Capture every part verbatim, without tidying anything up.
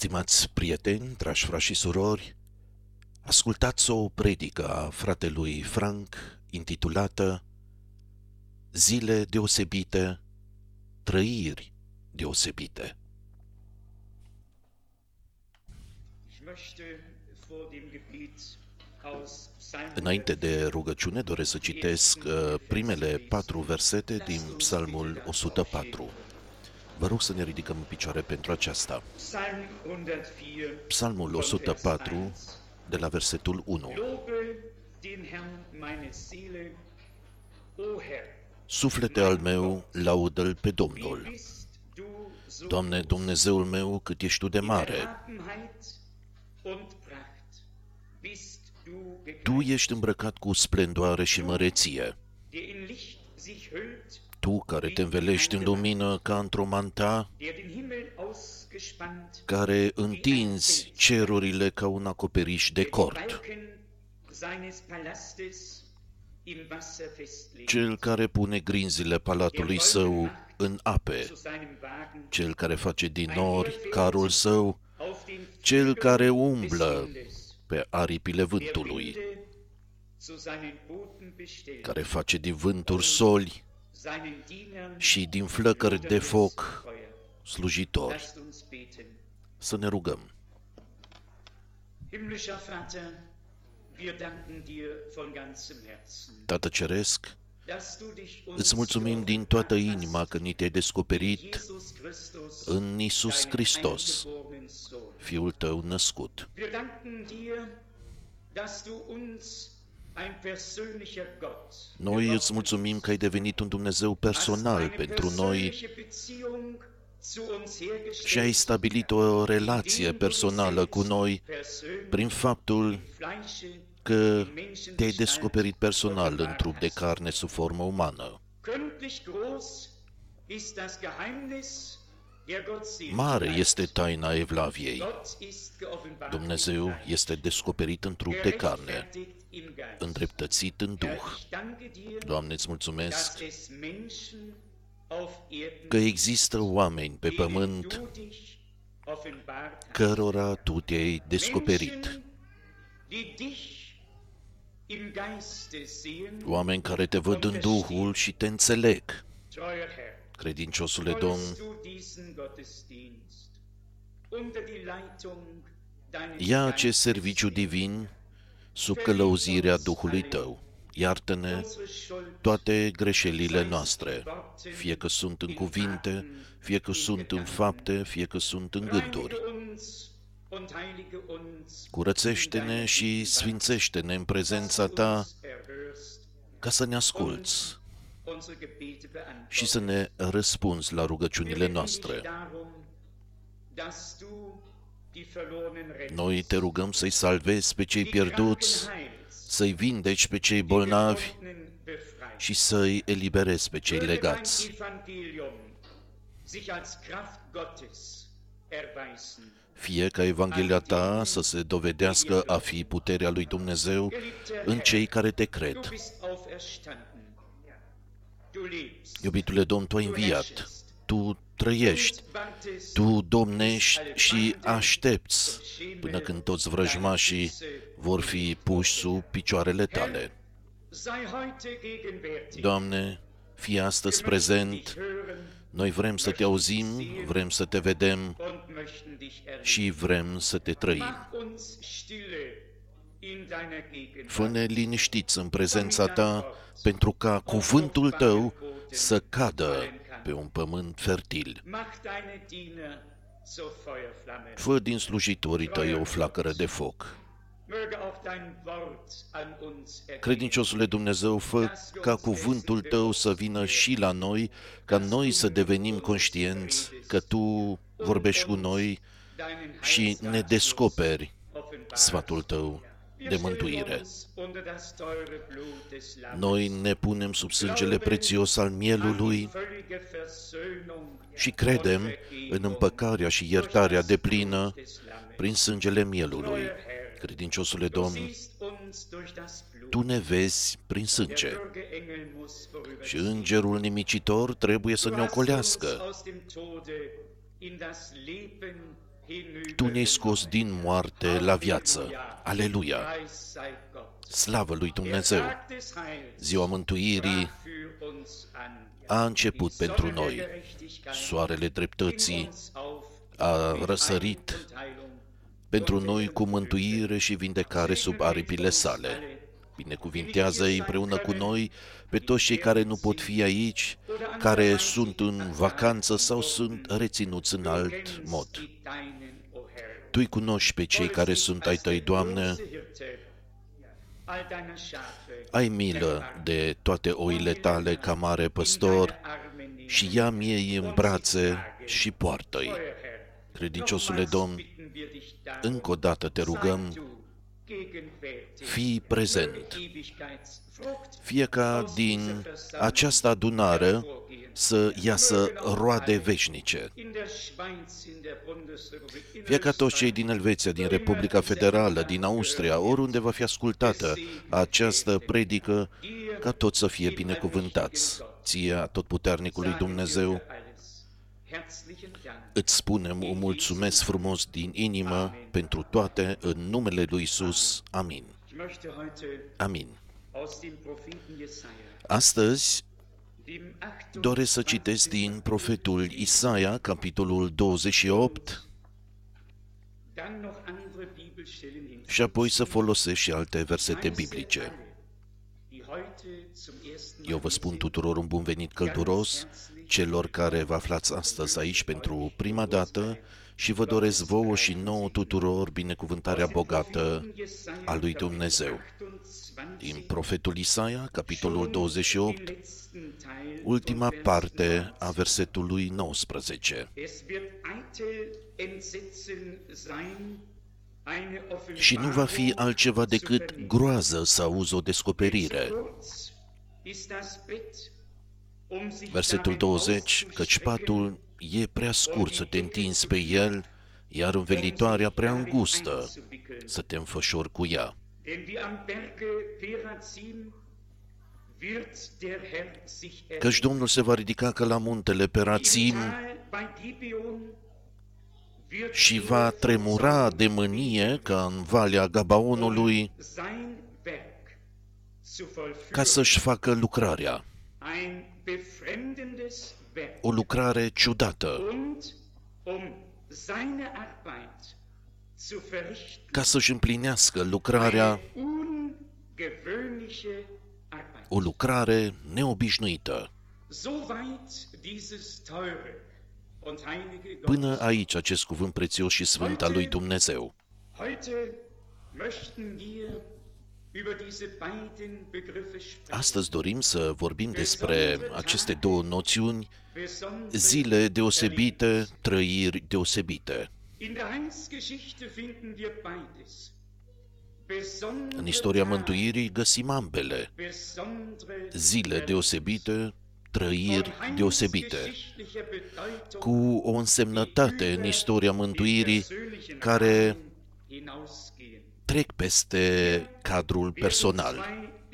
Stimați prieteni, dragi frați și surori, ascultați o predică a fratelui Frank intitulată Zile deosebite, trăiri deosebite. Înainte de rugăciune doresc să citesc uh, primele patru versete din Psalmul o sută patru. Vă rog să ne ridicăm în picioare pentru aceasta. Psalmul o sută patru, de la versetul unu. Suflete al meu, laudă-L pe Domnul. Doamne, Dumnezeul meu, cât ești Tu de mare! Tu ești îmbrăcat cu splendoare și măreție. Tu care te învelești în lumină ca într-o manta, care întinzi cerurile ca un acoperiș de cort. Cel care pune grinzile palatului său în ape, cel care face din nori carul său, cel care umblă pe aripile vântului, care face din vânturi soli și din flăcări de foc slujitori. Să ne rugăm. Tată Ceresc, îți mulțumim din toată inima că ni te-ai descoperit în Iisus Hristos, Fiul Tău născut. Noi îți mulțumim că ai devenit un Dumnezeu personal pentru noi și ai stabilit o relație personală cu noi prin faptul că te-ai descoperit personal în trup de carne sub formă umană. Mare este taina Evlaviei. Dumnezeu este descoperit în trup de carne, îndreptățit în Duh. Doamne, îți mulțumesc că există oameni pe pământ cărora Tu te-ai descoperit. Oameni care te văd în Duhul și te înțeleg. Credinciosule Domn, ia acest serviciu divin sub călăuzirea Duhului Tău. Iartă-ne toate greșelile noastre, fie că sunt în cuvinte, fie că sunt în fapte, fie că sunt în gânduri. Curățește-ne și sfințește-ne în prezența Ta ca să ne asculți și să ne răspunzi la rugăciunile noastre. Noi Te rugăm să-i salvezi pe cei pierduți, să-i vindeci pe cei bolnavi și să-i eliberezi pe cei legați. Fie ca Evanghelia Ta să se dovedească a fi puterea lui Dumnezeu în cei care Te cred. Iubitule Domn, Tu ai înviat, Tu trăiești, Tu domnești și aștepți până când toți vrăjmașii vor fi puși sub picioarele Tale. Doamne, fii astăzi prezent, noi vrem să Te auzim, vrem să Te vedem și vrem să Te trăim. Fă-ne liniștiți în prezența Ta, pentru ca cuvântul Tău să cadă pe un pământ fertil. Fă din slujitorii Tăi o flacără de foc. Credinciosule Dumnezeu, fă ca cuvântul Tău să vină și la noi, ca noi să devenim conștienți că Tu vorbești cu noi și ne descoperi sfatul Tău de mântuire. Noi ne punem sub sângele prețios al mielului și credem în împăcarea și iertarea deplină prin sângele mielului. Credinciosule Domn, Tu ne vezi prin sânge și îngerul nimicitor trebuie să ne ocolească. Tu ne-ai scos din moarte la viață. Aleluia! Slavă lui Dumnezeu! Ziua mântuirii a început pentru noi. Soarele dreptății a răsărit pentru noi cu mântuire și vindecare sub aripile sale. Binecuvintează împreună cu noi pe toți cei care nu pot fi aici, care sunt în vacanță sau sunt reținuți în alt mod. Tu-i cunoști pe cei care sunt ai tăi, Doamne. Ai milă de toate oile tale ca mare păstor și ia-mi ei în brațe și poartă-i. Credinciosule Domn, încă o dată te rugăm, fii prezent. Fie ca din această adunare să iasă roade veșnice. Fie ca toți cei din Elveția, din Republica Federală, din Austria, oriunde va fi ascultată această predică, ca toți să fie binecuvântați. Ție, Atotputernicului Dumnezeu, îți spunem un mulțumesc frumos din inimă pentru toate, în numele lui Iisus. Amin. Amin. Astăzi doresc să citesc din profetul Isaia, capitolul douăzeci și opt, și apoi să folosesc și alte versete biblice. Eu vă spun tuturor un bun venit călduros, celor care vă aflați astăzi aici pentru prima dată, și vă doresc vouă și nouă tuturor binecuvântarea bogată a lui Dumnezeu. Din profetul Isaia, capitolul douăzeci și opt, ultima parte a versetului nouăsprezece. Și nu va fi altceva decât groază să auzi o descoperire. Versetul douăzeci, căci patul e prea scurt să te întinzi pe el, iar învelitoarea prea îngustă să te înfășori cu ea. Căci Domnul se va ridica ca la muntele Perazim și va tremura de mânie ca în valea Gabaonului, ca să-și facă lucrarea. O lucrare ciudată, ca să-și împlinească lucrarea, o lucrare neobișnuită. Până aici acest cuvânt prețios și sfânt al lui Dumnezeu. Astăzi dorim să vorbim despre aceste două noțiuni, zile deosebite, trăiri deosebite. În istoria mântuirii găsim ambele, zile deosebite, trăiri deosebite, cu o însemnătate în istoria mântuirii care trec peste cadrul personal.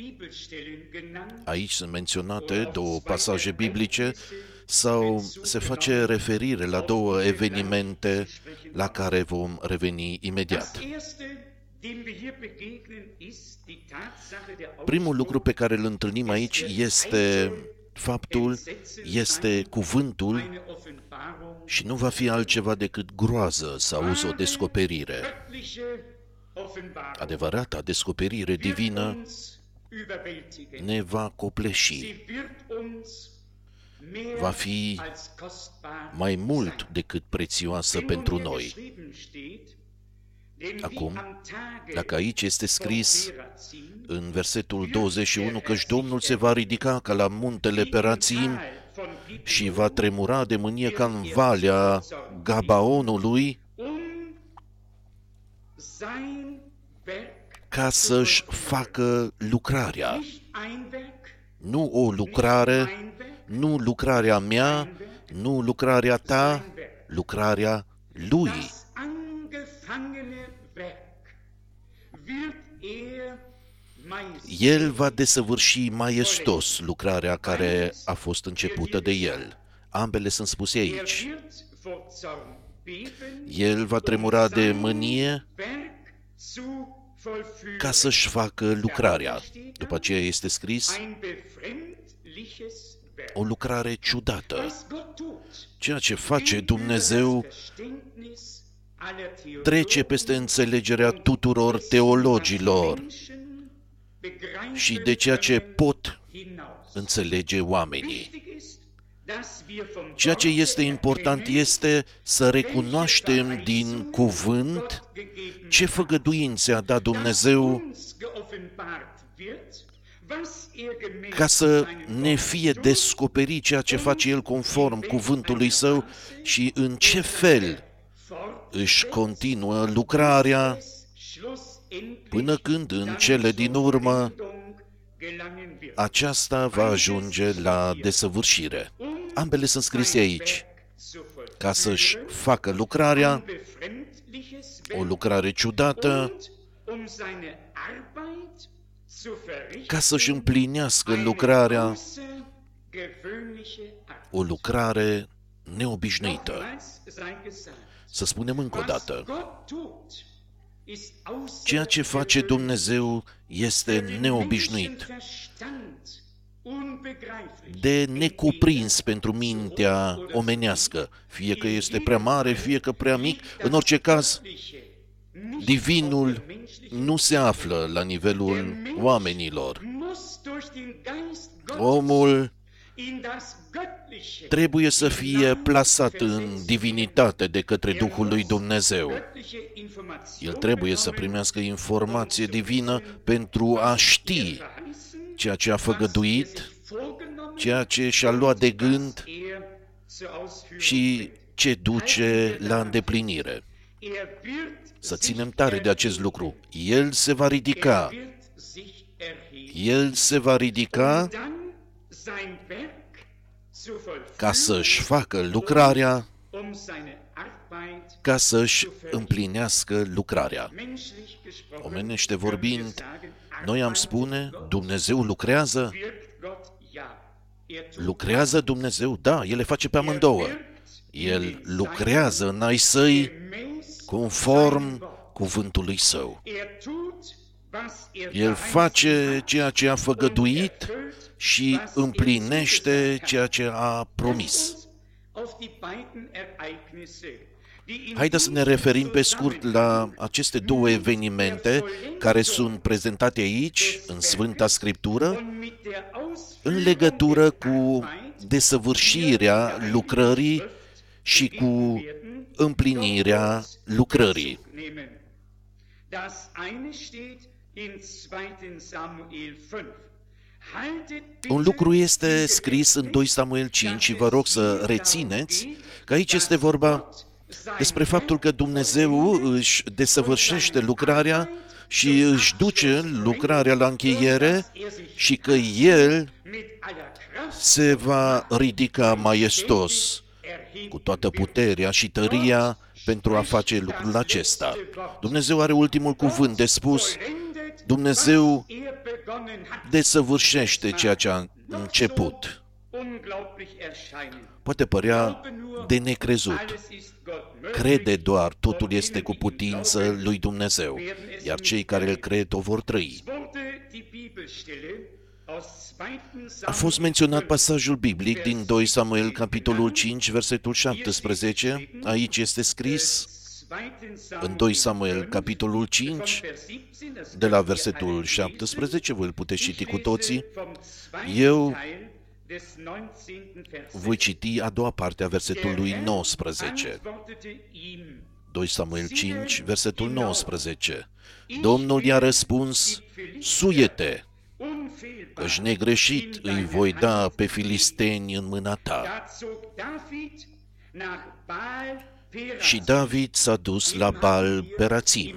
Aici sunt menționate două pasaje biblice sau se face referire la două evenimente la care vom reveni imediat. Primul lucru pe care îl întâlnim aici este faptul, este cuvântul și nu va fi altceva decât groază să auzi o descoperire. Adevărata descoperire divină ne va copleși. Va fi mai mult decât prețioasă pentru noi. Acum, dacă aici este scris în versetul douăzeci și unu căci Domnul se va ridica ca la muntele Perazim și va tremura de mânie ca în valea Gabaonului, ca să-și facă lucrarea. Nu o lucrare, nu lucrarea mea, nu lucrarea ta, lucrarea lui. El va desăvârși maestos lucrarea care a fost începută de el. Ambele sunt spuse aici. El va tremura de mânie ca să-și facă lucrarea. După aceea este scris o lucrare ciudată. Ceea ce face Dumnezeu trece peste înțelegerea tuturor teologilor și de ceea ce pot înțelege oamenii. Ceea ce este important este să recunoaștem din cuvânt ce făgăduințe a dat Dumnezeu ca să ne fie descoperit ceea ce face El conform cuvântului Său și în ce fel își continuă lucrarea până când în cele din urmă aceasta va ajunge la desăvârșire. Ambele sunt scrise aici, ca să-și facă lucrarea, o lucrare ciudată, ca să-și împlinească lucrarea, o lucrare neobișnuită. Să spunem încă o dată, ceea ce face Dumnezeu este neobișnuit, de necuprins pentru mintea omenească, fie că este prea mare, fie că prea mic, în orice caz, divinul nu se află la nivelul oamenilor. Omul trebuie să fie plasat în divinitate de către Duhul lui Dumnezeu. El trebuie să primească informație divină pentru a ști ceea ce a făgăduit, ceea ce și-a luat de gând și ce duce la îndeplinire. Să ținem tare de acest lucru. El se va ridica. El se va ridica ca să-și facă lucrarea, ca să-și împlinească lucrarea. Omenește vorbind, noi am spune, Dumnezeu lucrează? Lucrează Dumnezeu? Da, El le face pe amândouă. El lucrează în ai Săi conform cuvântului Său. El face ceea ce a făgăduit și împlinește ceea ce a promis. Haideți să ne referim pe scurt la aceste două evenimente care sunt prezentate aici, în Sfânta Scriptură, în legătură cu desăvârșirea lucrării și cu împlinirea lucrării. Un lucru este scris în doi Samuel cinci și vă rog să rețineți că aici este vorba despre faptul că Dumnezeu își desăvârșește lucrarea și își duce lucrarea la încheiere și că El se va ridica maestos cu toată puterea și tăria pentru a face lucrul acesta. Dumnezeu are ultimul cuvânt de spus. Dumnezeu desăvârșește ceea ce a început. Poate părea de necrezut. Crede doar, totul este cu putință lui Dumnezeu, iar cei care îl cred o vor trăi. A fost menționat pasajul biblic din doi Samuel, capitolul cinci, versetul șaptesprezece. Aici este scris, în doi Samuel, capitolul cinci, de la versetul șaptesprezece, voi îl puteți citi cu toții. Eu voi citi a doua parte a versetului nouăsprezece. doi Samuel cinci, versetul nouăsprezece. Domnul i-a răspuns, suie-te, căci negreșit îi voi da pe filisteni în mâna ta. Și David s-a dus la Baal Perațim.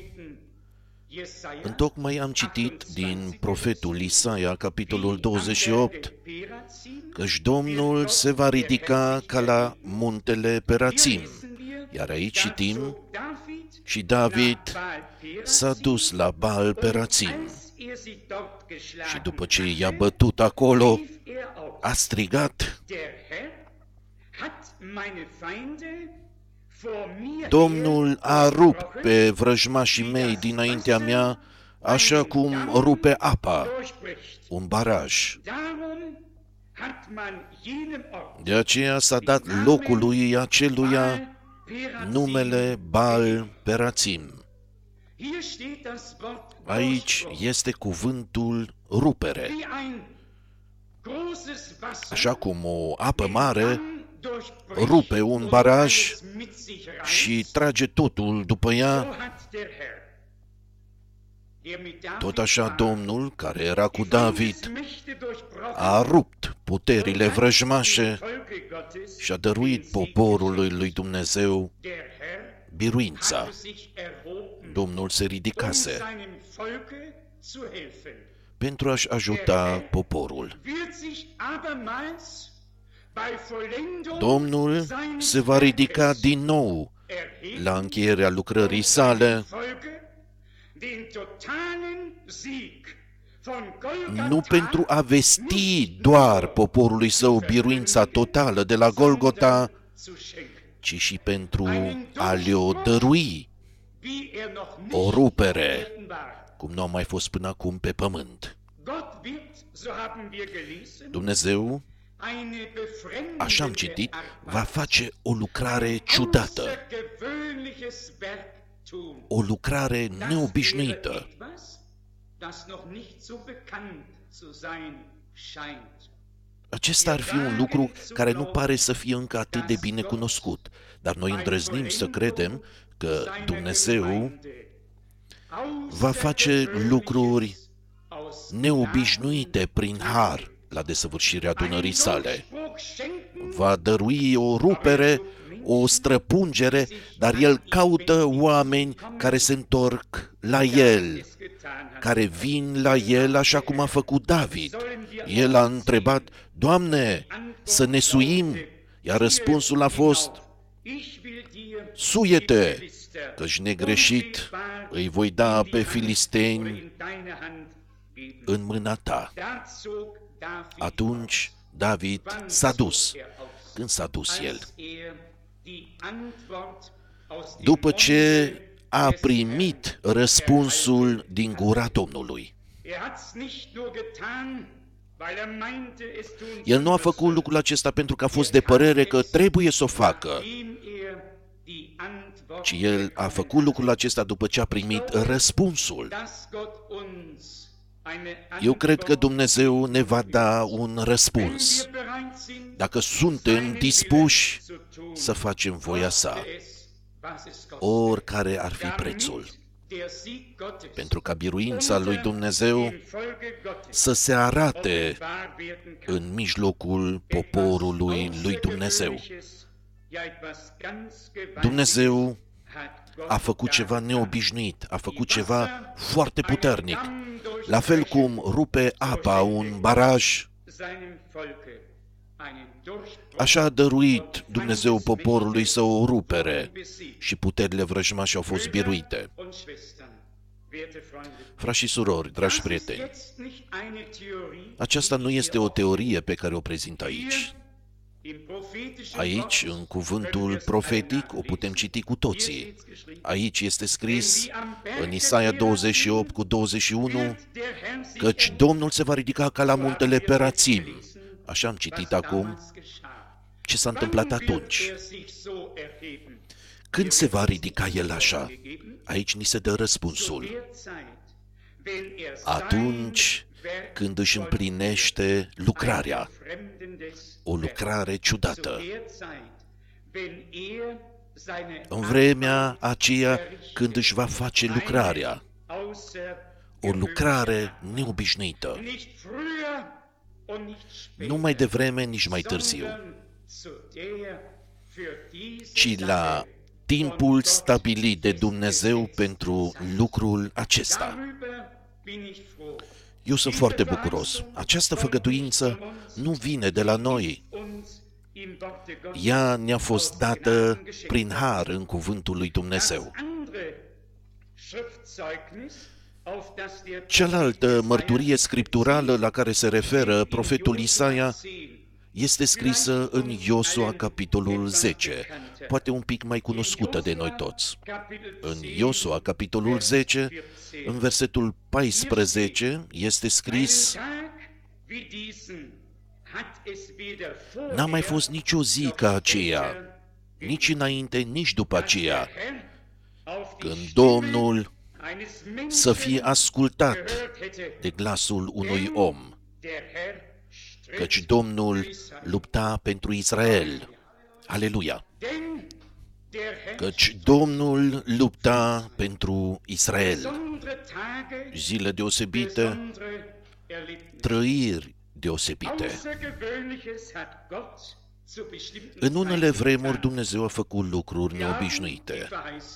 Întocmai am citit din profetul Isaia, capitolul douăzeci și opt, căci Domnul se va ridica ca la muntele Perațim. Iar aici citim, și David s-a dus la Baal Perațim. Și după ce i-a bătut acolo, a strigat, Domnul a rupt pe vrăjmașii mei dinaintea mea, așa cum rupe apa, un baraj. De aceea s-a dat locului aceluia numele Baal Perațim. Aici este cuvântul rupere. Așa cum o apă mare rupe un baraj și trage totul după ea, tot așa Domnul, care era cu David, a rupt puterile vrăjmașe și a dăruit poporului lui Dumnezeu biruința. Domnul se ridicase pentru a-și ajuta poporul. Domnul se va ridica din nou la încheierea lucrării sale, nu pentru a vesti doar poporului său biruința totală de la Golgota, ci și pentru a le-o dărui, o rupere, cum nu a mai fost până acum pe pământ. Dumnezeu, așa am citit, va face o lucrare ciudată, o lucrare neobișnuită. Acesta ar fi un lucru care nu pare să fie încă atât de bine cunoscut, dar noi îndrăznim să credem că Dumnezeu va face lucruri neobișnuite prin har la desăvârșirea adunării sale. Va dărui o rupere, o străpungere, dar El caută oameni care se întorc la El, care vin la El așa cum a făcut David. El a întrebat: Doamne, să ne suim? Iar răspunsul a fost: suie-te, căci negreșit îi voi da pe filisteni în mâna ta. Atunci David s-a dus. Când s-a dus el? După ce a primit răspunsul din gura Domnului. El nu a făcut lucrul acesta pentru că a fost de părere că trebuie să o facă, ci el a făcut lucrul acesta după ce a primit răspunsul. Eu cred că Dumnezeu ne va da un răspuns, dacă suntem dispuși să facem voia sa, oricare ar fi prețul, pentru ca biruința lui Dumnezeu să se arate în mijlocul poporului lui Dumnezeu. Dumnezeu a făcut ceva neobișnuit, a făcut ceva foarte puternic. La fel cum rupe apa un baraj, așa a dăruit Dumnezeu poporului său o rupere și puterile vrăjmașe au fost biruite. Frați și surori, dragi prieteni, aceasta nu este o teorie pe care o prezint aici. Aici, în cuvântul profetic, o putem citi cu toții. Aici este scris, în Isaia douăzeci și opt cu douăzeci și unu, căci Domnul se va ridica ca la muntele Perațim. Așa am citit acum. Ce s-a întâmplat atunci? Când se va ridica El așa? Aici ni se dă răspunsul. Atunci când își împlinește lucrarea, o lucrare ciudată. În vremea aceea când își va face lucrarea, o lucrare neobișnuită, nu mai devreme, nici mai târziu, ci la timpul stabilit de Dumnezeu pentru lucrul acesta. Eu sunt foarte bucuros. Această făgăduință nu vine de la noi. Ea ne-a fost dată prin har în cuvântul lui Dumnezeu. Cealaltă mărturie scripturală la care se referă profetul Isaia este scrisă în Iosua, capitolul zece, poate un pic mai cunoscută de noi toți. În Iosua, capitolul zece, în versetul paisprezece, este scris: n-a mai fost nicio zi ca aceea, nici înainte, nici după aceea, când Domnul să fie ascultat de glasul unui om, căci Domnul lupta pentru Israel. Aleluia! Căci Domnul lupta pentru Israel. Zile deosebite, trăiri deosebite. În unele vremuri Dumnezeu a făcut lucruri neobișnuite.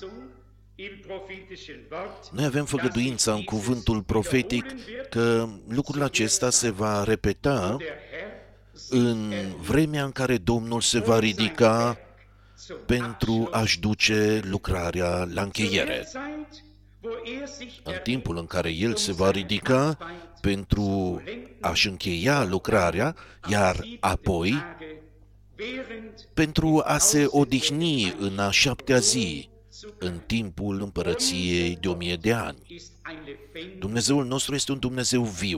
Noi avem făgăduința în cuvântul profetic că lucrul acesta se va repeta în vremea în care Domnul se va ridica pentru a-și duce lucrarea la încheiere. În timpul în care El se va ridica pentru a-și încheia lucrarea, iar apoi pentru a se odihni în a șaptea zi, în timpul împărăției de o mie de ani. Dumnezeul nostru este un Dumnezeu viu.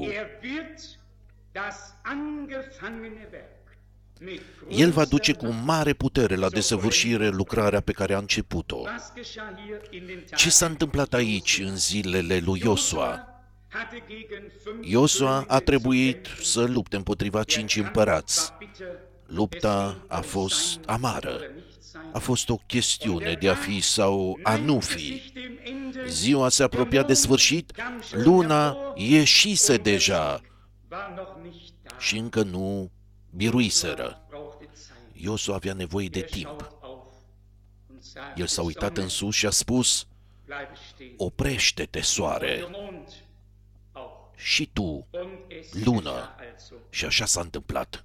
El va duce cu mare putere la desăvârșire lucrarea pe care a început-o. Ce s-a întâmplat aici în zilele lui Iosua? Iosua a trebuit să lupte împotriva cinci împărați. Lupta a fost amară. A fost o chestiune de a fi sau a nu fi. Ziua se apropia de sfârșit, luna ieșise deja și încă nu biruiseră. Iosua avea nevoie de timp. El s-a uitat în sus și a spus: oprește-te, soare, și tu, lună. Și așa s-a întâmplat.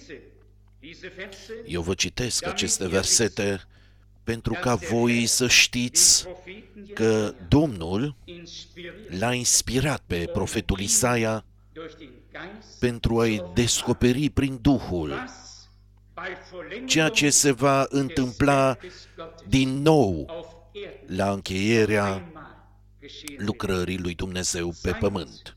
Eu vă citesc aceste versete pentru ca voi să știți că Domnul l-a inspirat pe profetul Isaia pentru a-i descoperi prin Duhul ceea ce se va întâmpla din nou la încheierea lucrării lui Dumnezeu pe pământ.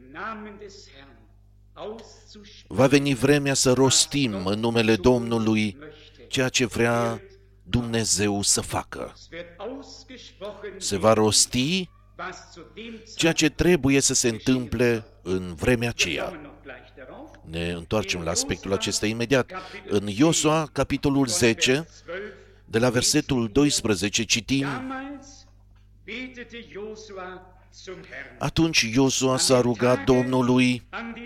Va veni vremea să rostim în numele Domnului ceea ce vrea Dumnezeu să facă. Se va rosti ceea ce trebuie să se întâmple în vremea aceea. Ne întoarcem la aspectul acesta imediat. În Iosua, capitolul zece, de la versetul doisprezece, citim: atunci Iosua s-a rugat Domnului,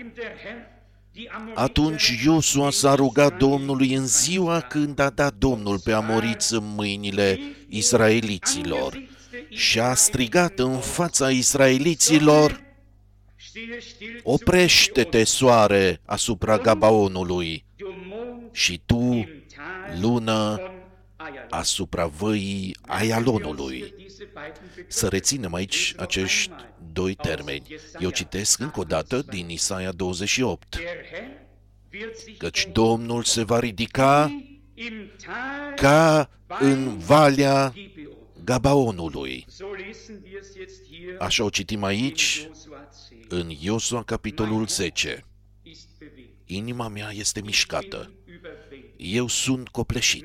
atunci Iosua s-a rugat Domnului în ziua când a dat Domnul pe amoriți în mâinile israeliților și a strigat în fața israeliților: oprește-te, soare, asupra Gabaonului, și tu, lună, asupra văii Aialonului. Să reținem aici acești doi termeni. Eu citesc încă o dată din Isaia douăzeci și opt. Căci Domnul se va ridica ca în valea Gabaonului. Așa o citim aici, în Iosua, capitolul zece. Inima mea este mișcată. Eu sunt copleșit.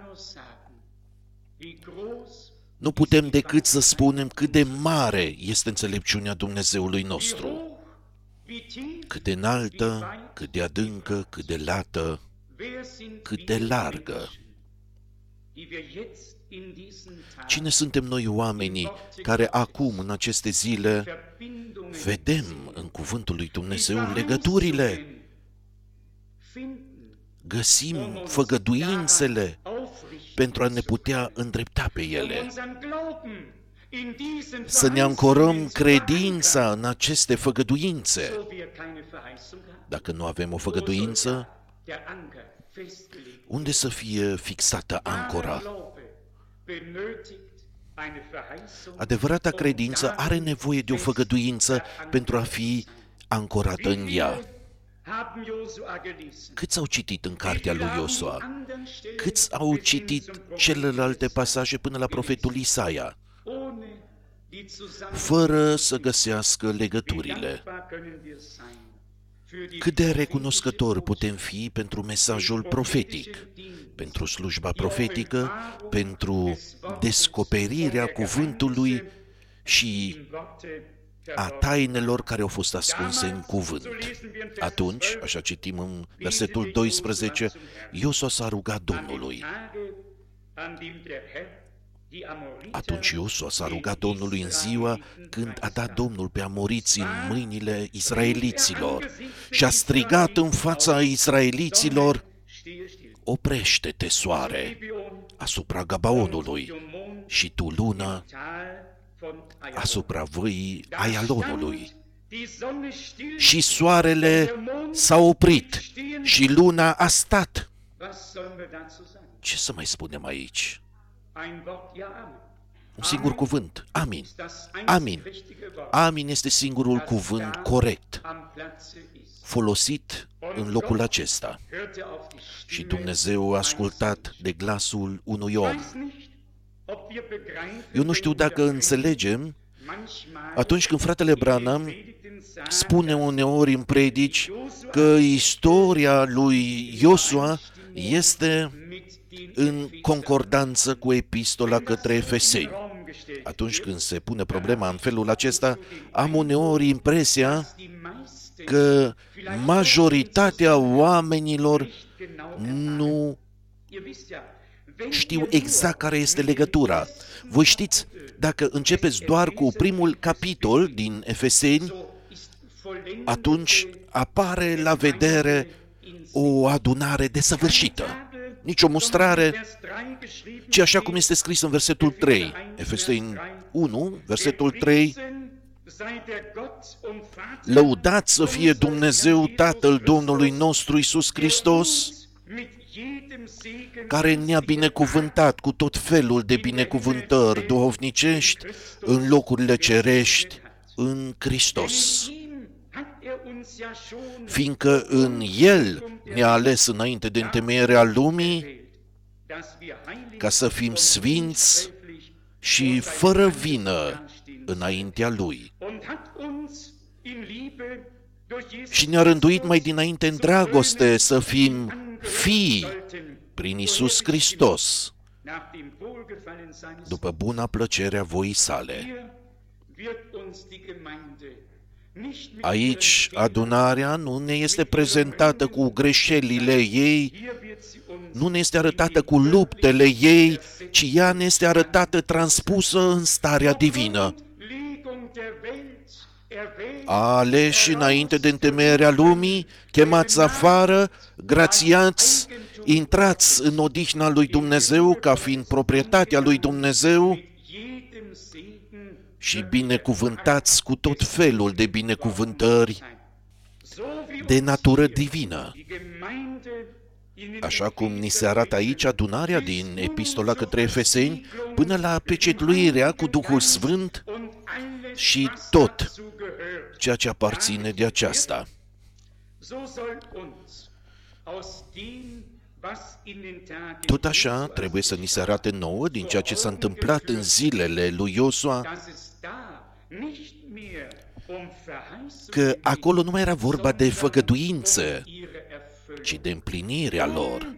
Nu putem decât să spunem cât de mare este înțelepciunea Dumnezeului nostru. Cât de înaltă, cât de adâncă, cât de lată, cât de largă. Cine suntem noi oamenii care acum, în aceste zile, vedem în cuvântul lui Dumnezeu legăturile, găsim făgăduințele pentru a ne putea îndrepta pe ele, să ne ancorăm credința în aceste făgăduințe. Dacă nu avem o făgăduință, unde să fie fixată ancora? Adevărata credință are nevoie de o făgăduință pentru a fi ancorată în ea. Câți au citit în cartea lui Iosua? Câți au citit celelalte pasaje până la profetul Isaia? Fără să găsească legăturile. Cât de recunoscători putem fi pentru mesajul profetic, pentru slujba profetică, pentru descoperirea cuvântului și a tainelor care au fost ascunse în cuvânt. Atunci, așa citim în versetul doisprezece, Iosua s-a rugat Domnului. Atunci Iosua s-a rugat Domnului în ziua când a dat Domnul pe amoriți în mâinile israeliților și a strigat în fața israeliților: oprește-te, soare, asupra Gabaonului și tu, lună, asupra văii Aialonului. Și soarele s-a oprit și luna a stat. Ce să mai spunem aici? Un singur cuvânt. Amin. Amin. Amin este singurul cuvânt corect folosit în locul acesta. Și Dumnezeu a ascultat de glasul unui om. Eu nu știu dacă înțelegem atunci când fratele Branham spune uneori în predici că istoria lui Iosua este în concordanță cu epistola către Efeseni. Atunci când se pune problema în felul acesta, am uneori impresia că majoritatea oamenilor nu știu exact care este legătura. Voi știți, dacă începeți doar cu primul capitol din Efeseni, atunci apare la vedere o adunare desăvârșită. Nici o mustrare, ci așa cum este scris în versetul trei. Efeseni unu, versetul trei. Lăudat să fie Dumnezeu Tatăl Domnului nostru Iisus Hristos, care ne-a binecuvântat cu tot felul de binecuvântări duhovnicești în locurile cerești în Hristos. Fiindcă în El ne-a ales înainte de întemeierea lumii ca să fim sfinți și fără vină înaintea Lui. Și ne-a rânduit mai dinainte în dragoste să fim fii prin Iisus Hristos, după buna plăcere a voii sale. Aici adunarea nu ne este prezentată cu greșelile ei, nu ne este arătată cu luptele ei, ci ea ne este arătată transpusă în starea divină. A aleși înainte de întemeierea lumii, chemați afară, grațiați, intrați în odihna lui Dumnezeu ca fiind proprietatea lui Dumnezeu și binecuvântați cu tot felul de binecuvântări de natură divină. Așa cum ni se arată aici adunarea din epistola către Efeseni, până la pecetluirea cu Duhul Sfânt și tot ceea ce aparține de aceasta. Tot așa trebuie să ni se arate nouă din ceea ce s-a întâmplat în zilele lui Iosua, că acolo nu mai era vorba de făgăduință, ci de împlinirea lor.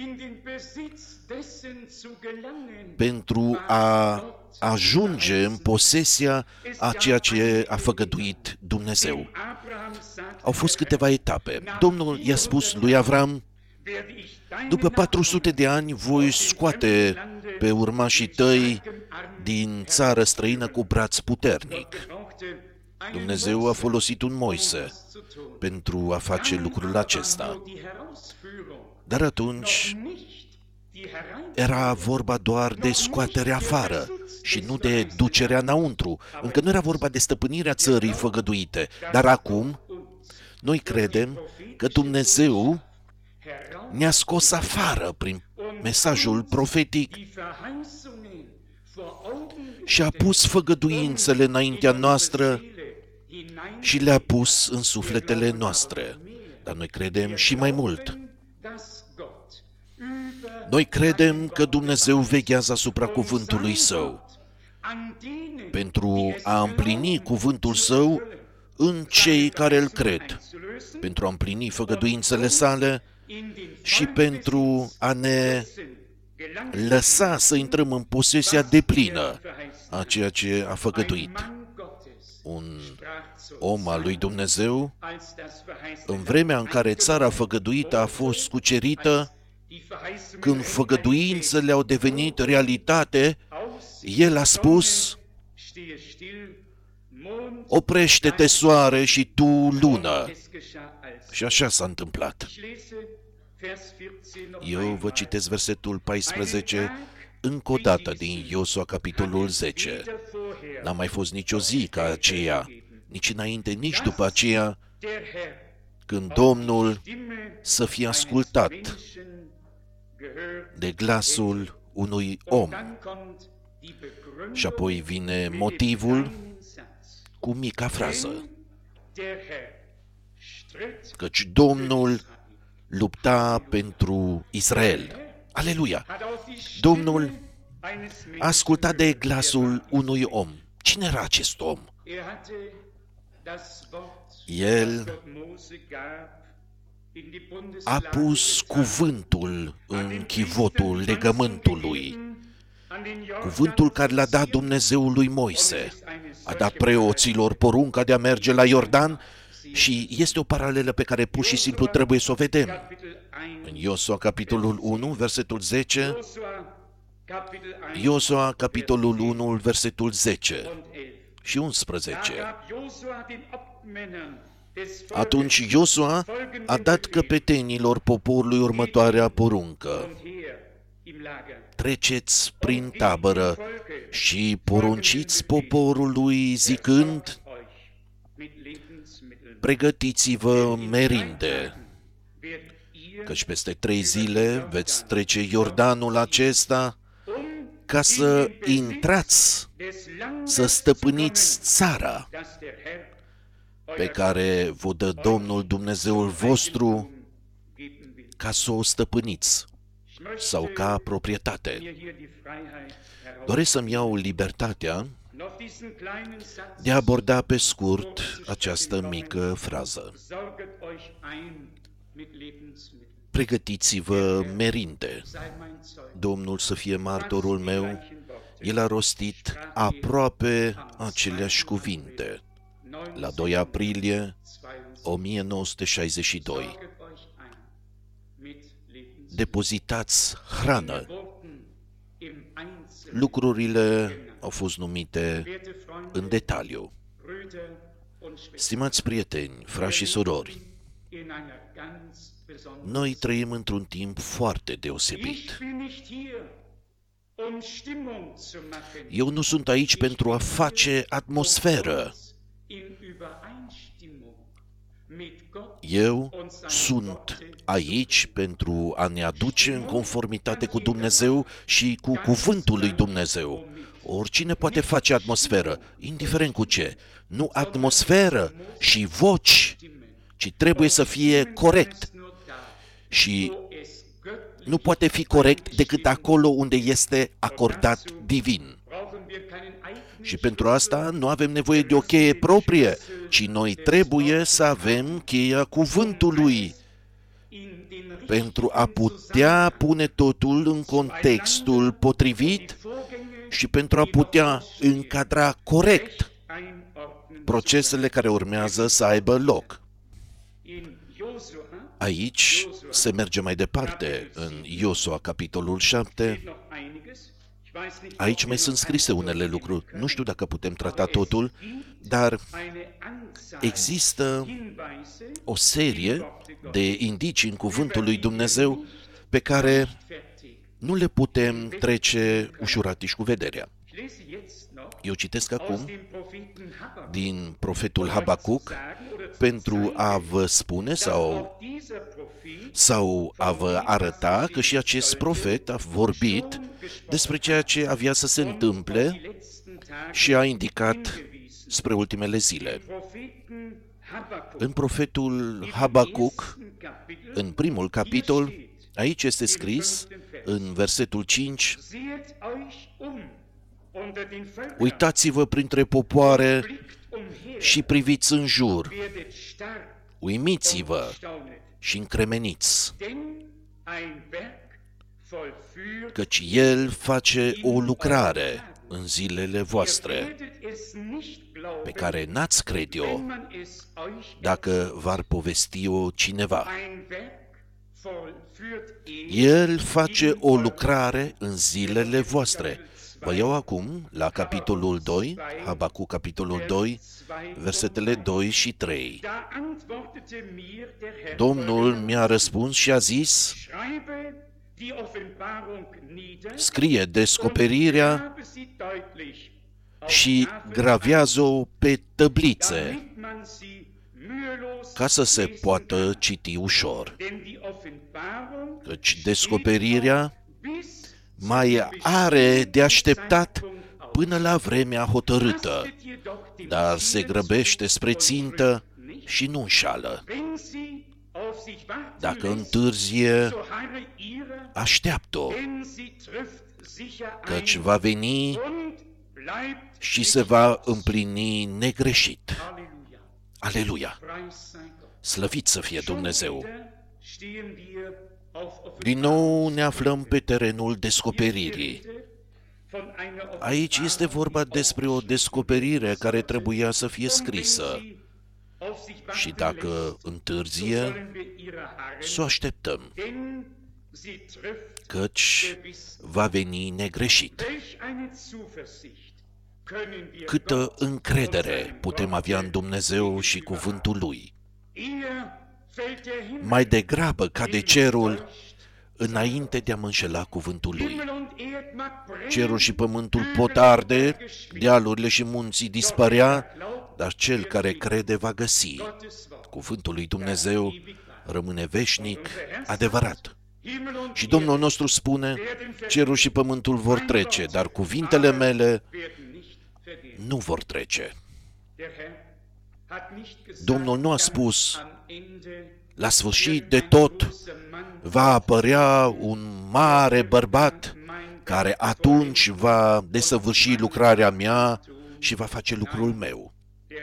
Pentru a ajunge în posesia a ceea ce a făgăduit Dumnezeu. Au fost câteva etape. Domnul i-a spus lui Avram: după patru sute de ani voi scoate pe urmașii tăi din țară străină cu braț puternic. Dumnezeu a folosit un Moise pentru a face lucrul acesta. Dar atunci era vorba doar de scoaterea afară și nu de ducerea înăuntru. Încă nu era vorba de stăpânirea țării făgăduite. Dar acum noi credem că Dumnezeu ne-a scos afară prin mesajul profetic și a pus făgăduințele înaintea noastră și le-a pus în sufletele noastre. Dar noi credem și mai mult. Noi credem că Dumnezeu veghează asupra cuvântului Său pentru a împlini cuvântul Său în cei care îl cred, pentru a împlini făgăduințele Sale și pentru a ne lăsa să intrăm în posesia deplină a ceea ce a făgăduit. Un om al lui Dumnezeu, în vremea în care țara făgăduită a fost cucerită, când făgăduințele au devenit realitate, el a spus: oprește-te, soare, și tu, lună. Și așa s-a întâmplat. Eu vă citesc versetul paisprezece încă o dată din Iosua, capitolul zece. N-a mai fost nicio zi ca aceea, nici înainte, nici după aceea, când Domnul să fie ascultat de glasul unui om. Și apoi vine motivul cu mica frază: căci Domnul lupta pentru Israel. Aleluia! Domnul a ascultat de glasul unui om. Cine era acest om? El a pus cuvântul în chivotul legământului, cuvântul care l-a dat Dumnezeul lui Moise. A dat preoților porunca de a merge la Iordan și este o paralelă pe care pur și simplu trebuie să o vedem. În Iosua, capitolul unu, versetul zece, Iosua, capitolul unu, versetul zece și unsprezece. Atunci Iosua a dat căpetenilor poporului următoarea poruncă: treceți prin tabără și porunciți poporului zicând: pregătiți-vă merinde, căci peste trei zile veți trece Iordanul acesta ca să intrați, să stăpâniți țara pe care vă dă Domnul Dumnezeul vostru ca să o stăpâniți sau ca proprietate. Doresc să-mi iau libertatea de a aborda pe scurt această mică frază: pregătiți-vă merinde. Domnul să fie martorul meu, el a rostit aproape aceleași cuvinte la doi aprilie o mie nouă sute șaizeci și doi. Depozitați hrană. Lucrurile au fost numite în detaliu. Stimați prieteni, frați și surori, noi trăim într-un timp foarte deosebit. Eu nu sunt aici pentru a face atmosferă. Eu sunt aici pentru a ne aduce în conformitate cu Dumnezeu și cu cuvântul lui Dumnezeu. Oricine poate face atmosferă, indiferent cu ce. Nu atmosferă și voci, ci trebuie să fie corect. Și nu poate fi corect decât acolo unde este acordat divin. Și pentru asta nu avem nevoie de o cheie proprie, ci noi trebuie să avem cheia cuvântului pentru a putea pune totul în contextul potrivit și pentru a putea încadra corect procesele care urmează să aibă loc. Aici se merge mai departe, în Iosua, capitolul șapte. Aici mai sunt scrise unele lucruri. Nu știu dacă putem trata totul, dar există o serie de indicii în cuvântul lui Dumnezeu pe care nu le putem trece ușuratiși cu vederea. Eu citesc acum din profetul Habacuc pentru a vă spune sau, sau a vă arăta că și acest profet a vorbit despre ceea ce avea să se întâmple și a indicat spre ultimele zile. În profetul Habacuc, în primul capitol, aici este scris, în versetul cinci, uitați-vă printre popoare și priviți în jur, uimiți-vă și încremeniți, căci El face o lucrare în zilele voastre, pe care n-ați crede-o, dacă v-ar povesti-o cineva. El face o lucrare în zilele voastre. Vă iau acum la capitolul doi, Habacuc capitolul doi, versetele doi și trei. Domnul mi-a răspuns și a zis, scrie descoperirea și gravează-o pe tăblițe, ca să se poată citi ușor. Căci descoperirea mai are de așteptat până la vremea hotărâtă, dar se grăbește spre țintă și nu înșală. Dacă întârzie, așteaptă-o, căci va veni și se va împlini negreșit. Aleluia! Slăvit să fie Dumnezeu! Din nou ne aflăm pe terenul descoperirii. Aici este vorba despre o descoperire care trebuia să fie scrisă. Și dacă întârzie, să o așteptăm, căci va veni negreșit. Câtă încredere putem avea în Dumnezeu și cuvântul Lui. Mai degrabă cade cerul înainte de a mă înșela cuvântul Lui. Cerul și pământul pot arde, dealurile și munții dispărea, dar cel care crede va găsi. Cuvântul lui Dumnezeu rămâne veșnic, adevărat. Și Domnul nostru spune, cerul și pământul vor trece, dar cuvintele mele nu vor trece. Domnul nu a spus, la sfârșit de tot va apărea un mare bărbat care atunci va desăvârși lucrarea mea și va face lucrul meu.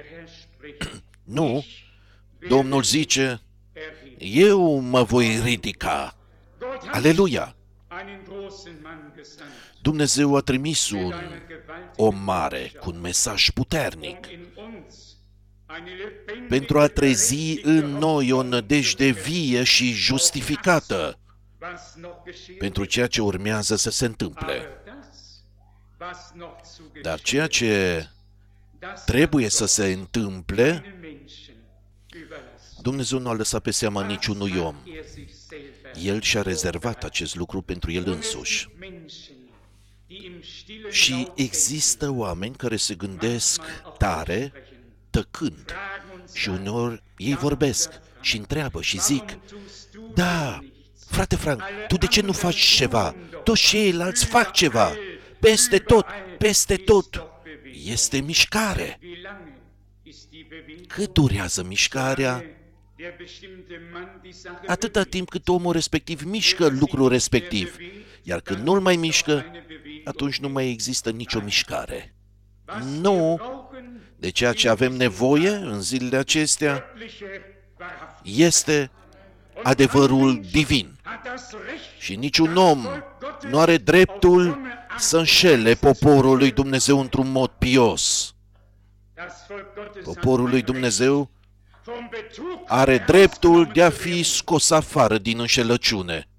Nu, Domnul zice, eu mă voi ridica. Aleluia! Dumnezeu a trimis un om mare cu un mesaj puternic pentru a trezi în noi o nădejde vie și justificată pentru ceea ce urmează să se întâmple. Dar ceea ce trebuie să se întâmple, Dumnezeu nu a lăsat pe seama niciunui om. El și-a rezervat acest lucru pentru el însuși. Și există oameni care se gândesc tare, tăcând, și uneori ei vorbesc și întreabă și zic, da, frate Frank, tu de ce nu faci ceva? Toți ceilalți fac ceva. Peste tot, peste tot. Este mișcare. Cât durează mișcarea? Atâta timp cât omul respectiv mișcă lucrul respectiv. Iar când nu-l mai mișcă, atunci nu mai există nicio mișcare. Nu. De ceea ce avem nevoie în zilele acestea este adevărul divin. Și niciun om nu are dreptul să înșele poporul lui Dumnezeu într-un mod pios. Poporul lui Dumnezeu are dreptul de a fi scos afară din înșelăciune.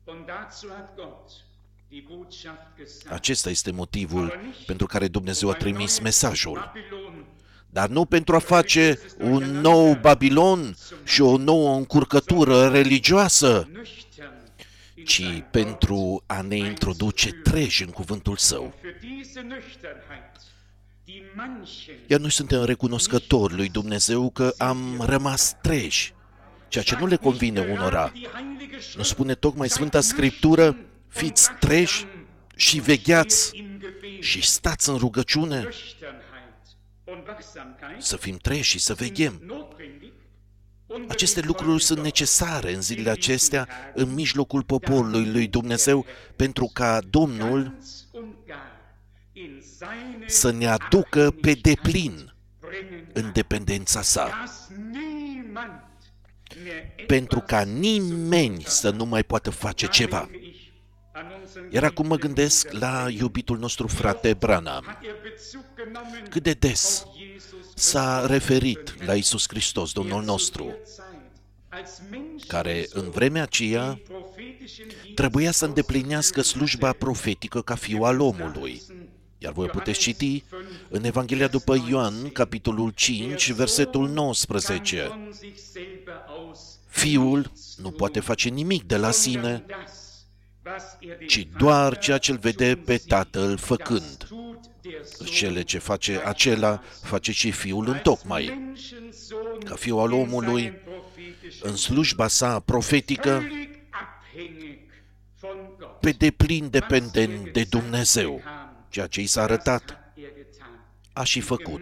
Acesta este motivul pentru care Dumnezeu a trimis mesajul. Dar nu pentru a face un nou Babilon și o nouă încurcătură religioasă, ci pentru a ne introduce treji în cuvântul Său. Iar noi suntem recunoscători lui Dumnezeu că am rămas treji, ceea ce nu le convine unora. Nu spune tocmai Sfânta Scriptură, fiți treji și vegheați și stați în rugăciune? Să fim treji și să veghem. Aceste lucruri sunt necesare în zilele acestea, în mijlocul poporului lui Dumnezeu, pentru ca Domnul să ne aducă pe deplin în dependența sa, pentru ca nimeni să nu mai poată face ceva. Iar acum mă gândesc la iubitul nostru frate Branham. Cât de des s-a referit la Iisus Hristos, Domnul nostru, care în vremea aceea trebuia să îndeplinească slujba profetică ca fiul al omului. Iar voi puteți citi în Evanghelia după Ioan, capitolul cinci, versetul nouăsprezece. Fiul nu poate face nimic de la sine, ci doar ceea ce îl vede pe Tatăl făcând. Cele ce face acela, face și Fiul întocmai. Ca fiul al omului, în slujba sa profetică, pe deplin dependent de Dumnezeu, ceea ce i s-a arătat, a și făcut.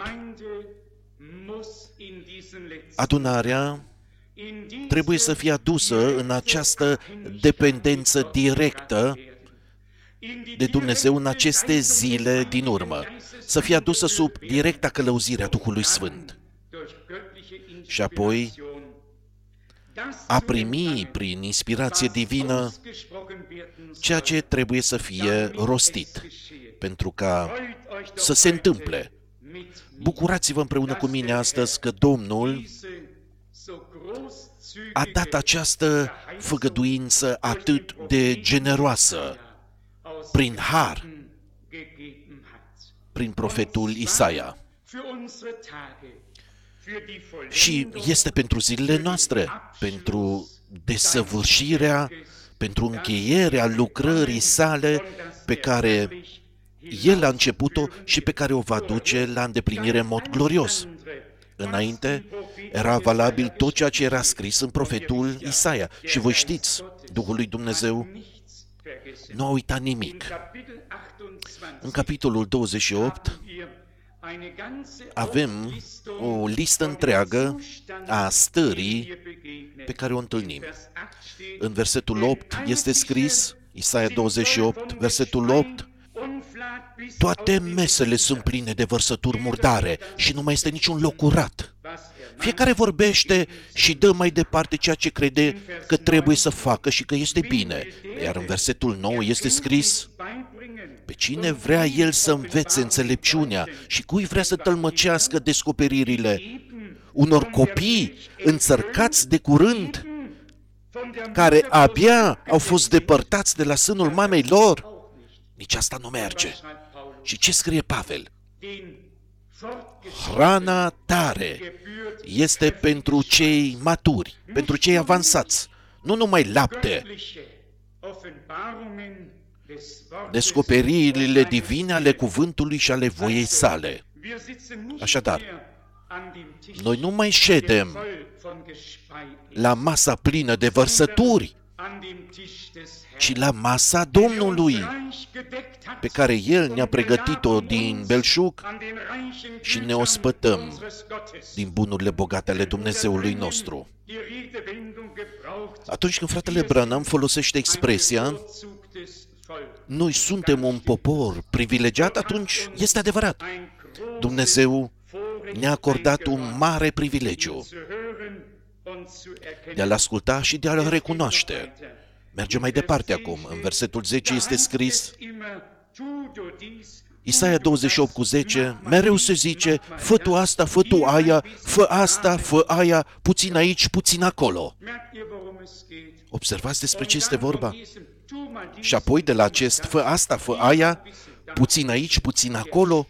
Adunarea trebuie să fie adusă în această dependență directă de Dumnezeu în aceste zile din urmă, să fie adusă sub directa călăuzire a Duhului Sfânt. Și apoi a primi prin inspirație divină ceea ce trebuie să fie rostit, pentru ca să se întâmple. Bucurați-vă împreună cu mine astăzi că Domnul a dat această făgăduință atât de generoasă prin har, prin profetul Isaia. Și este pentru zilele noastre, pentru desăvârșirea, pentru încheierea lucrării sale pe care El a început-o și pe care o va duce la îndeplinire în mod glorios. Înainte era valabil tot ceea ce era scris în profetul Isaia. Și voi știți, Duhul lui Dumnezeu nu a uitat nimic. În capitolul douăzeci și opt avem o listă întreagă a stării pe care o întâlnim. În versetul opt este scris, Isaia douăzeci și opt, versetul opt, toate mesele sunt pline de vărsături murdare și nu mai este niciun loc curat. Fiecare vorbește și dă mai departe ceea ce crede că trebuie să facă și că este bine. Iar în versetul nouă este scris, pe cine vrea el să învețe înțelepciunea și cui vrea să tălmăcească descoperirile unor copii înțărcați de curând, care abia au fost depărtați de la sânul mamei lor, nici asta nu merge. Și ce scrie Pavel? Hrana tare este pentru cei maturi, pentru cei avansați, nu numai lapte. Descoperirile divine ale cuvântului și ale voiei sale. Așadar, noi nu mai ședem la masa plină de vărsături, ci la masa Domnului, pe care El ne-a pregătit-o din belșug și ne ospătăm din bunurile bogate ale Dumnezeului nostru. Atunci când fratele Branham folosește expresia noi suntem un popor privilegiat, atunci este adevărat. Dumnezeu ne-a acordat un mare privilegiu de a-L asculta și de a-L recunoaște. Mergem mai departe acum. În versetul zece este scris, Isaia douăzeci și opt cu zece, mereu se zice, fă tu asta, fă tu aia, fă asta, fă aia, puțin aici, puțin acolo. Observați despre ce este vorba? Și apoi de la acest fă asta, fă aia, puțin aici, puțin acolo,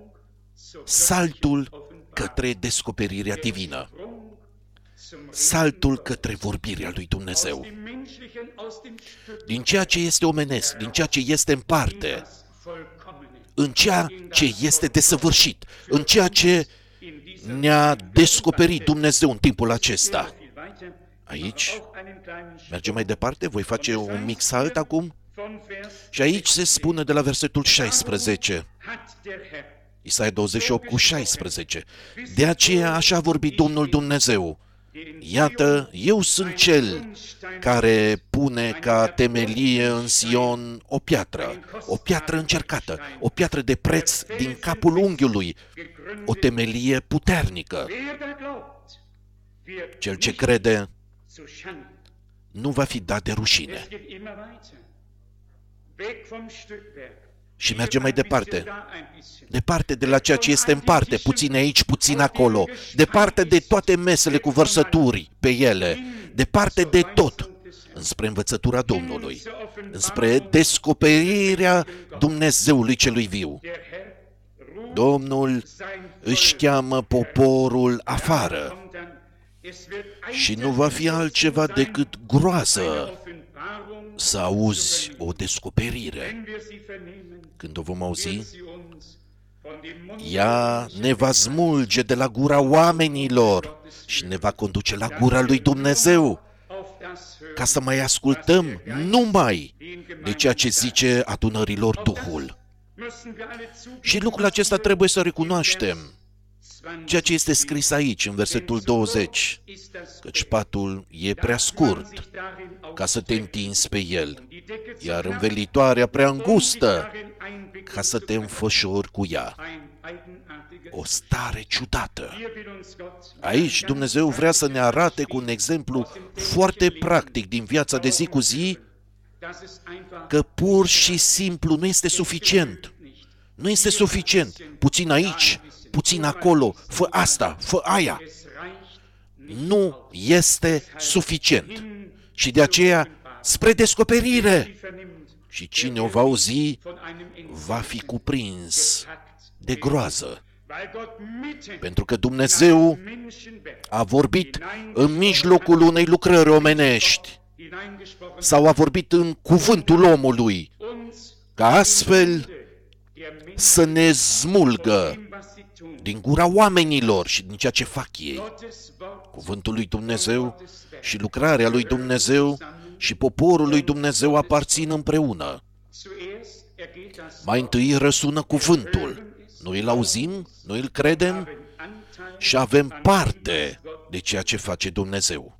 saltul către descoperirea divină. Saltul către vorbirea lui Dumnezeu. Din ceea ce este omenesc, din ceea ce este în parte, în ceea ce este desăvârșit, în ceea ce ne-a descoperit Dumnezeu în timpul acesta. Aici, mergem mai departe, voi face un mic salt acum. Și aici se spune de la versetul șaisprezece, Isaia douăzeci și opt cu șaisprezece, de aceea așa a vorbit Domnul Dumnezeu, Iată, eu sunt cel care pune ca temelie în Sion o piatră, o piatră încercată, o piatră de preț din capul unghiului, o temelie puternică. Cel ce crede nu va fi dat de rușine. Și mergem mai departe, departe de la ceea ce este în parte, puțin aici, puțin acolo, departe de toate mesele cu vărsături pe ele, departe de tot, înspre învățătura Domnului, înspre descoperirea Dumnezeului celui viu. Domnul își cheamă poporul afară și nu va fi altceva decât groază să auzi o descoperire. Când o vom auzi, ea ne va smulge de la gura oamenilor și ne va conduce la gura lui Dumnezeu, ca să mai ascultăm numai de ceea ce zice adunărilor Duhul. Și lucrul acesta trebuie să recunoaștem. Ceea ce este scris aici, în versetul douăzeci, căci patul e prea scurt ca să te întinzi pe el, iar învelitoarea prea îngustă ca să te înfășori cu ea. O stare ciudată. Aici Dumnezeu vrea să ne arate cu un exemplu foarte practic din viața de zi cu zi că pur și simplu nu este suficient. Nu este suficient. Puțin aici, puțin acolo, fă asta, fă aia. Nu este suficient. Și de aceea, spre descoperire. Și cine o va auzi, va fi cuprins de groază. Pentru că Dumnezeu a vorbit în mijlocul unei lucrări omenești sau a vorbit în cuvântul omului, ca astfel să ne smulgă din gura oamenilor și din ceea ce fac ei. Cuvântul lui Dumnezeu și lucrarea lui Dumnezeu și poporul lui Dumnezeu aparțin împreună. Mai întâi răsună cuvântul. Noi îl auzim, noi îl credem și avem parte de ceea ce face Dumnezeu.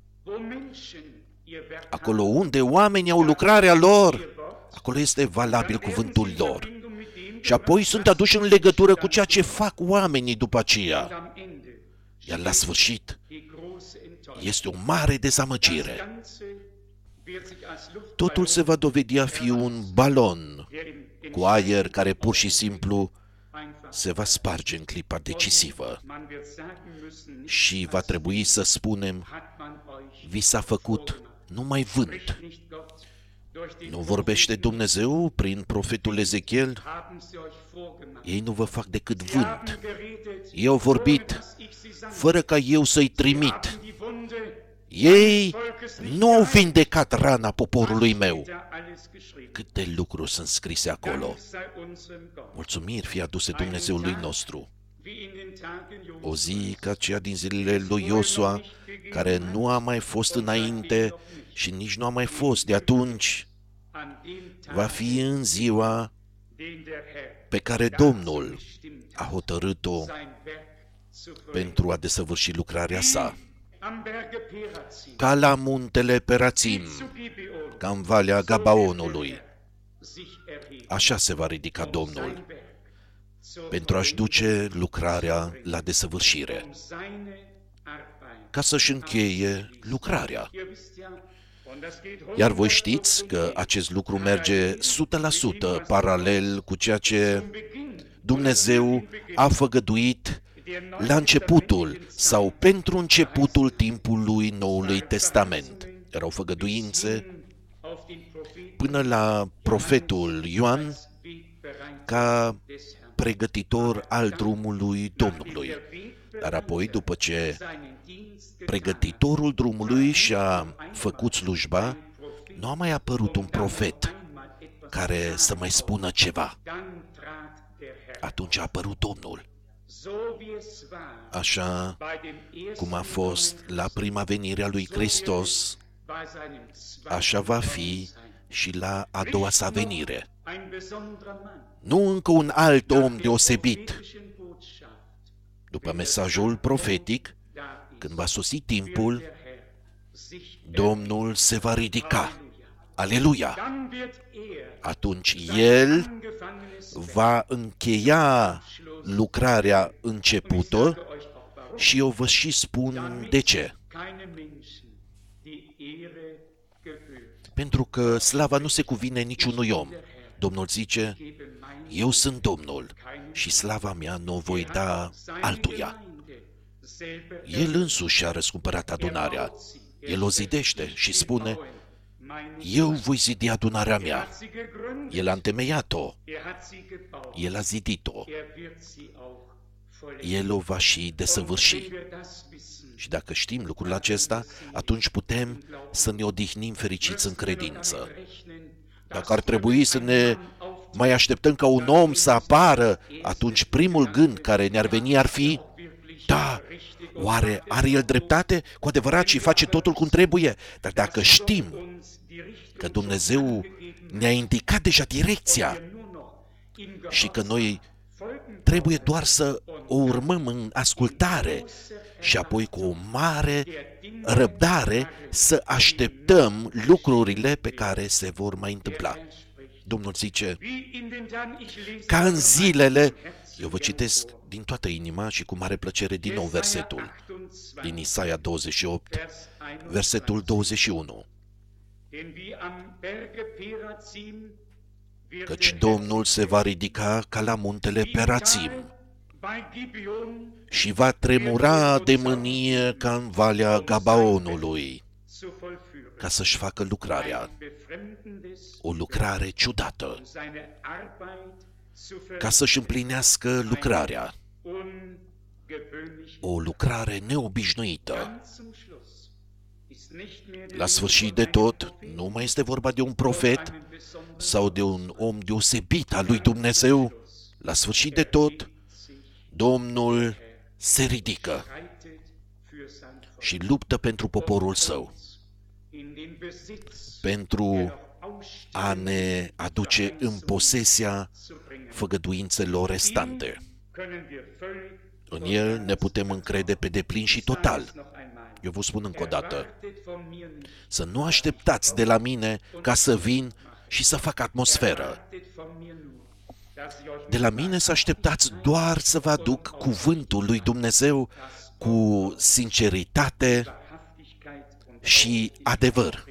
Acolo unde oamenii au lucrarea lor, acolo este valabil cuvântul lor. Și apoi sunt aduși în legătură cu ceea ce fac oamenii după aceea. Iar la sfârșit, este o mare dezamăgire. Totul se va dovedi a fi un balon cu aer care pur și simplu se va sparge în clipa decisivă. Și va trebui să spunem, vi s-a făcut numai vânt. Nu vorbește Dumnezeu prin profetul Ezechiel? Ei nu vă fac decât vânt. Ei au vorbit fără ca eu să-i trimit. Ei nu au vindecat rana poporului meu. Câte lucruri sunt scrise acolo. Mulțumiri fie aduse Dumnezeului nostru. O zi ca cea din zilele lui Iosua, care nu a mai fost înainte și nici nu a mai fost de atunci, va fi în ziua pe care Domnul a hotărât-o pentru a desăvârși lucrarea sa. Ca la muntele Perațim, ca în valea Gabaonului, așa se va ridica Domnul pentru a-și duce lucrarea la desăvârșire, ca să-și încheie lucrarea. Iar voi știți că acest lucru merge o sută la sută paralel cu ceea ce Dumnezeu a făgăduit la începutul sau pentru începutul timpului Noului Testament. Erau făgăduințe până la profetul Ioan ca pregătitor al drumului Domnului. Dar apoi, după ce pregătitorul drumului și-a făcut slujba, nu a mai apărut un profet care să mai spună ceva. Atunci a apărut Domnul. Așa cum a fost la prima venire a lui Hristos, așa va fi și la a doua sa venire. Nu încă un alt om deosebit. După mesajul profetic, Când va sosi timpul, Domnul se va ridica. Aleluia! Atunci El va încheia lucrarea începută și eu vă și spun de ce. Pentru că slava nu se cuvine niciunui om. Domnul zice, eu sunt Domnul și slava mea nu o voi da altuia. El însuși a răscumpărat adunarea. El o zidește și spune, eu voi zidi adunarea mea. El a întemeiat-o. El a zidit-o. El o va și desăvârși. Și dacă știm lucrul acesta, atunci putem să ne odihnim fericiți în credință. Dacă ar trebui să ne mai așteptăm ca un om să apară, atunci primul gând care ne-ar veni ar fi, da, oare are el dreptate cu adevărat și face totul cum trebuie? Dar dacă știm că Dumnezeu ne-a indicat deja direcția și că noi trebuie doar să o urmăm în ascultare și apoi cu o mare răbdare să așteptăm lucrurile pe care se vor mai întâmpla. Domnul zice, ca în zilele, eu vă citesc din toată inima și cu mare plăcere din nou versetul, din Isaia douăzeci și opt, versetul douăzeci și unu. Căci Domnul se va ridica ca la muntele Perațim și va tremura de mânie ca în valea Gabaonului, ca să-și facă lucrarea, o lucrare ciudată, ca să-și împlinească lucrarea, o lucrare neobișnuită. La sfârșit de tot, nu mai este vorba de un profet sau de un om deosebit al lui Dumnezeu. La sfârșit de tot, Domnul se ridică și luptă pentru poporul său, pentru a ne aduce în posesia făgăduințelor restante. În El ne putem încrede pe deplin și total. Eu vă spun încă o dată, să nu așteptați de la mine ca să vin și să fac atmosferă. De la mine să așteptați doar să vă aduc cuvântul lui Dumnezeu cu sinceritate și adevăr.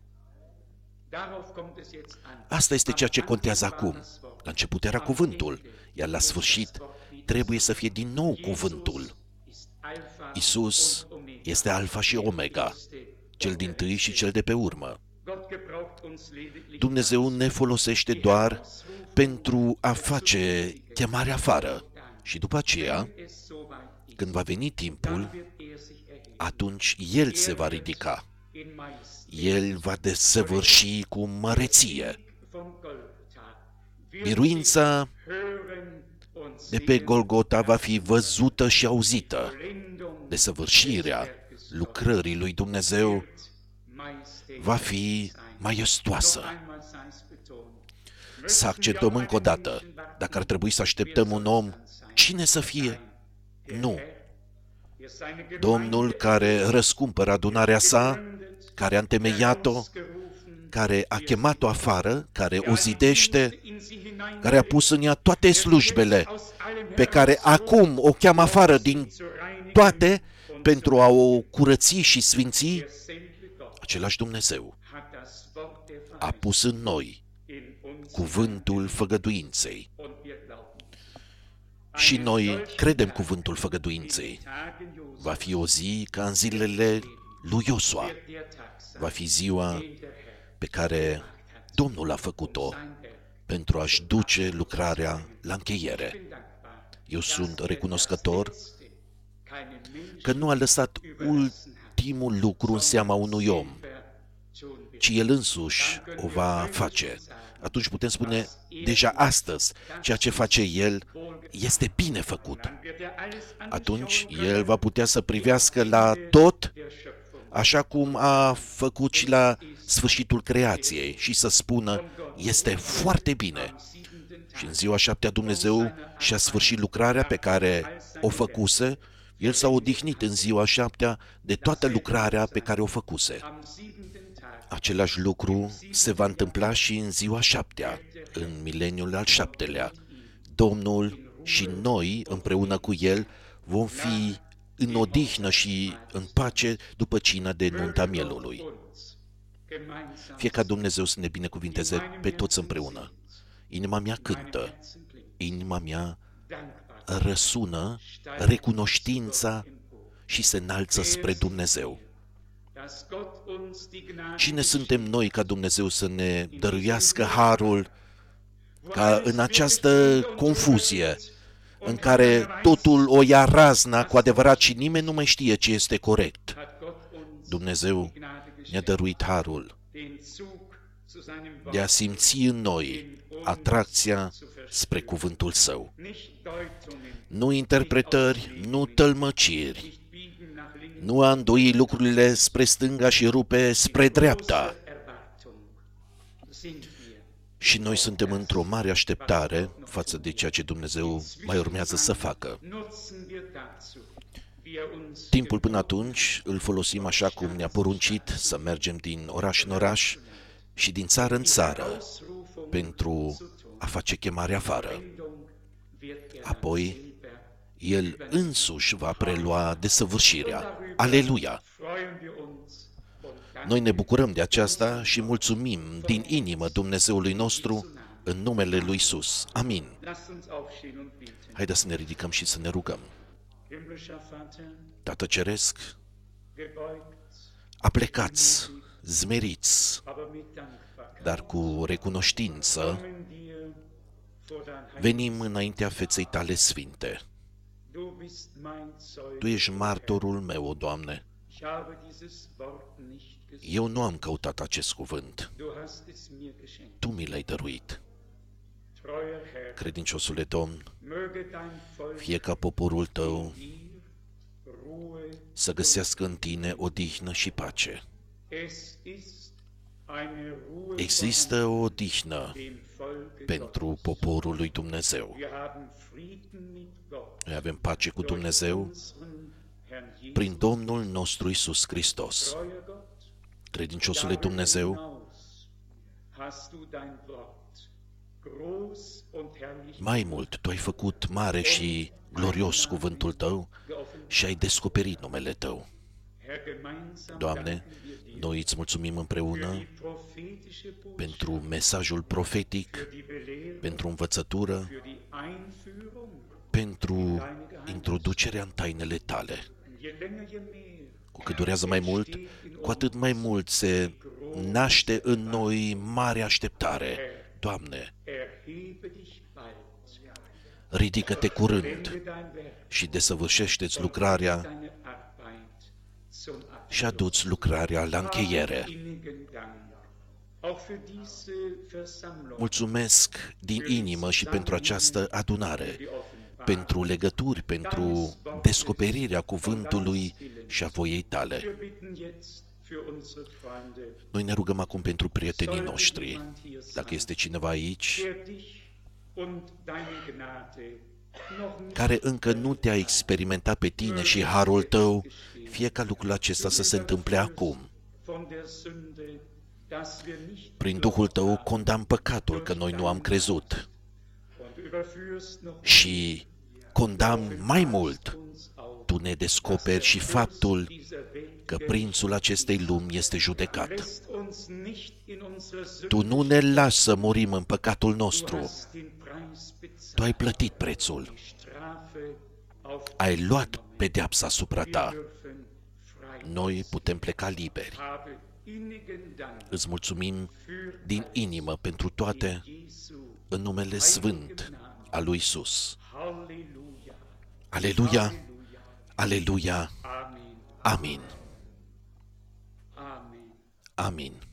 Asta este ceea ce contează acum. La început era cuvântul, iar la sfârșit trebuie să fie din nou cuvântul. Iisus este Alfa și Omega, cel dintâi și cel de pe urmă. Dumnezeu ne folosește doar pentru a face chemarea afară și după aceea, când va veni timpul, atunci El se va ridica. El va desăvârși cu măreție. Biruința de pe Golgota va fi văzută și auzită. Desăvârșirea lucrării lui Dumnezeu va fi maiestoasă. Să accentuăm încă o dată, dacă ar trebui să așteptăm un om, cine să fie? Nu. Domnul care răscumpără adunarea sa, care a întemeiat-o, care a chemat-o afară, care o zidește, care a pus în ea toate slujbele, pe care acum o cheamă afară din toate pentru a o curăți și sfinți, același Dumnezeu a pus în noi cuvântul făgăduinței. Și noi credem cuvântul făgăduinței. Va fi o zi ca în zilele lui Iosua. Va fi ziua pe care Domnul a făcut-o pentru a-și duce lucrarea la încheiere. Eu sunt recunoscător că nu a lăsat ultimul lucru în seama unui om, ci El însuși o va face. Atunci putem spune, deja astăzi, ceea ce face El este bine făcut. Atunci El va putea să privească la tot, așa cum a făcut și la sfârșitul creației și să spună, este foarte bine. Și în ziua șaptea Dumnezeu și-a sfârșit lucrarea pe care o făcuse. El s-a odihnit în ziua șaptea de toată lucrarea pe care o făcuse. Același lucru se va întâmpla și în ziua șaptea, în mileniul al șaptelea. Domnul și noi, împreună cu El, vom fi în odihnă și în pace după cina de nunta mielului. Fie ca Dumnezeu să ne binecuvinteze pe toți împreună. Inima mea cântă, inima mea răsună recunoștința și se înalță spre Dumnezeu. Cine suntem noi ca Dumnezeu să ne dăruiască harul ca în această confuzie în care totul o ia razna cu adevărat și nimeni nu mai știe ce este corect? Dumnezeu ne-a dăruit harul de a simți în noi atracția spre cuvântul Său. Nu interpretări, nu tălmăciri, nu a îndoi lucrurile spre stânga și rupe spre dreapta. Și noi suntem într-o mare așteptare față de ceea ce Dumnezeu mai urmează să facă. Timpul până atunci îl folosim așa cum ne-a poruncit, să mergem din oraș în oraș și din țară în țară pentru a face chemarea afară. Apoi, El însuși va prelua desăvârșirea. Aleluia! Noi ne bucurăm de aceasta și mulțumim din inimă Dumnezeului nostru în numele Lui Iisus. Amin. Haideți să ne ridicăm și să ne rugăm. Tată Ceresc, aplecați, zmeriți, dar cu recunoștință venim înaintea feței Tale sfinte. Tu ești martorul meu, o Doamne. Eu nu am căutat acest cuvânt. Tu mi l-ai dăruit. Credinciosule Domn, fie ca poporul Tău să găsească în Tine odihnă și pace. Există o odihnă pentru poporul lui Dumnezeu. Noi avem pace cu Dumnezeu prin Domnul nostru Iisus Hristos. Credinciosule Dumnezeu, mai mult, Tu ai făcut mare și glorios cuvântul Tău și ai descoperit numele Tău. Doamne, noi îți mulțumim împreună pentru mesajul profetic, pentru învățătură, pentru introducerea în tainele Tale. Cu cât durează mai mult, cu atât mai mult se naște în noi mare așteptare. Doamne, ridică-te curând și desăvârșește-ți lucrarea și adu-ți lucrarea la încheiere. Mulțumesc din inimă și pentru această adunare, pentru legături, pentru descoperirea cuvântului și a voiei Tale. Noi ne rugăm acum pentru prietenii noștri. Dacă este cineva aici care încă nu te-a experimentat pe tine și harul Tău, fie ca lucrul acesta să se întâmple acum. Prin Duhul Tău condamn păcatul că noi nu am crezut și condamn mai mult. Tu ne descoperi și faptul că prințul acestei lumi este judecat. Tu nu ne lași să murim în păcatul nostru. Tu ai plătit prețul. Ai luat pedeapsa asupra Ta. Noi putem pleca liberi. Îți mulțumim din inimă pentru toate în numele sfânt al lui Iisus. Aleluia! Aleluia! Amin! Amin!